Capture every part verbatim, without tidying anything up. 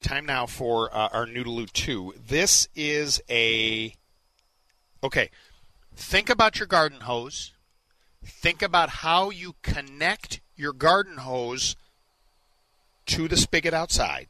time now for uh, our Noodaloo two. This is a, okay, think about your garden hose. Think about how you connect your garden hose to the spigot outside.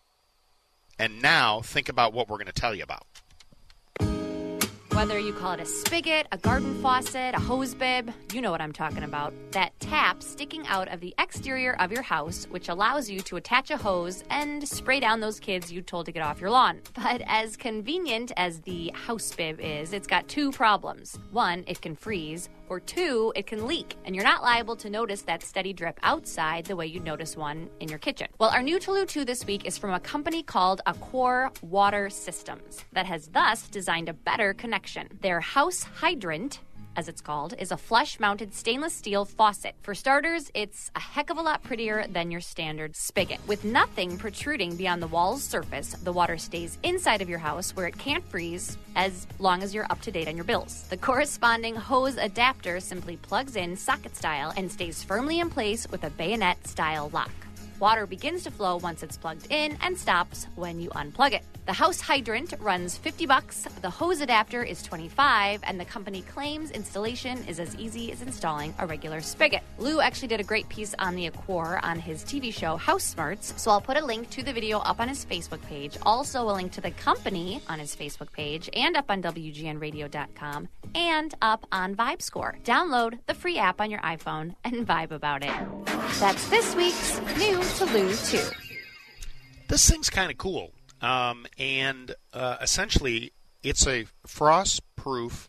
And now think about what we're going to tell you about. Whether you call it a spigot, a garden faucet, a hose bib, you know what I'm talking about. That tap sticking out of the exterior of your house, which allows you to attach a hose and spray down those kids you told to get off your lawn. But as convenient as the house bib is, it's got two problems. One, it can freeze, or two, it can leak, and you're not liable to notice that steady drip outside the way you'd notice one in your kitchen. Well, our new Noodaloo two this week is from a company called Accor Water Systems that has thus designed a better connection. Their house hydrant, as it's called, is a flush-mounted stainless steel faucet. For starters, it's a heck of a lot prettier than your standard spigot. With nothing protruding beyond the wall's surface, the water stays inside of your house where it can't freeze as long as you're up to date on your bills. The corresponding hose adapter simply plugs in socket style and stays firmly in place with a bayonet-style lock. Water begins to flow once it's plugged in and stops when you unplug it. The house hydrant runs fifty bucks, the hose adapter is twenty-five, and the company claims installation is as easy as installing a regular spigot. Lou actually did a great piece on the Accor on his T V show House Smarts, so I'll put a link to the video up on his Facebook page, also a link to the company on his Facebook page, and up on W G N radio dot com, and up on VibeScore. Download the free app on your iPhone and vibe about it. That's this week's New Noodaloo two. This thing's kind of cool. Um, and uh, essentially, it's a frost-proof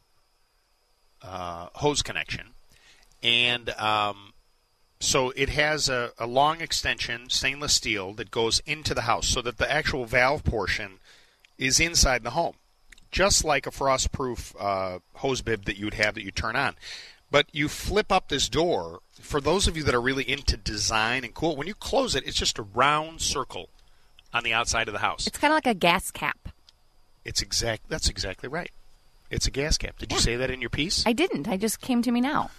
uh, hose connection. And um, so it has a, a long extension, stainless steel, that goes into the house so that the actual valve portion is inside the home, just like a frost-proof uh, hose bib that you would have that you turn on. But you flip up this door. For those of you that are really into design and cool, when you close it, it's just a round circle on the outside of the house. It's kind of like a gas cap. It's exact. That's exactly right. It's a gas cap. Did Yeah. you say that in your piece? I didn't. I just came to me now.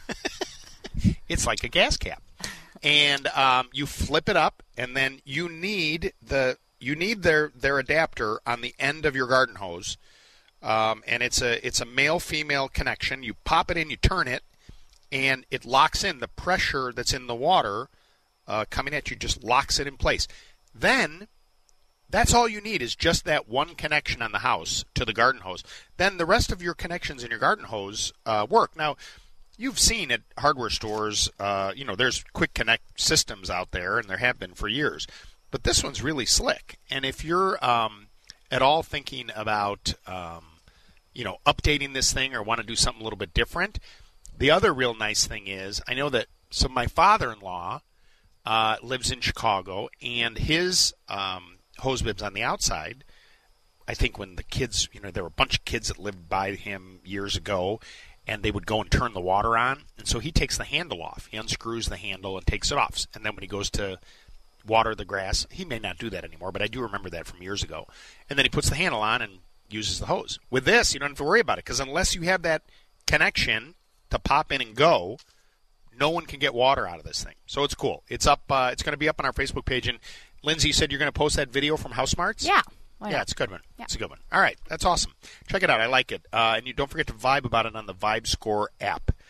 It's like a gas cap, and um, you flip it up, and then you need the you need their their adapter on the end of your garden hose, um, and it's a it's a male female connection. You pop it in, you turn it, and it locks in the pressure that's in the water uh, coming at you. Just locks it in place. Then that's all you need is just that one connection on the house to the garden hose. Then the rest of your connections in your garden hose uh, work. Now, you've seen at hardware stores, uh, you know, there's quick connect systems out there, and there have been for years. But this one's really slick. And if you're um, at all thinking about, um, you know, updating this thing or want to do something a little bit different, the other real nice thing is, I know that, so my father-in-law uh, lives in Chicago, and his um, hose bibs on the outside, I think when the kids, you know, there were a bunch of kids that lived by him years ago, and they would go and turn the water on, and so he takes the handle off. He unscrews the handle and takes it off, and then when he goes to water the grass, he may not do that anymore, but I do remember that from years ago, and then he puts the handle on and uses the hose. With this, you don't have to worry about it, because unless you have that connection to pop in and go, no one can get water out of this thing. So it's cool. It's up. Uh, it's going to be up on our Facebook page, and Lindsay, you said you're going to post that video from House Smarts? Yeah. Yeah, it's a good one. Yeah. It's a good one. All right. That's awesome. Check it out. I like it. Uh, and you don't forget to vibe about it on the VibeScore app.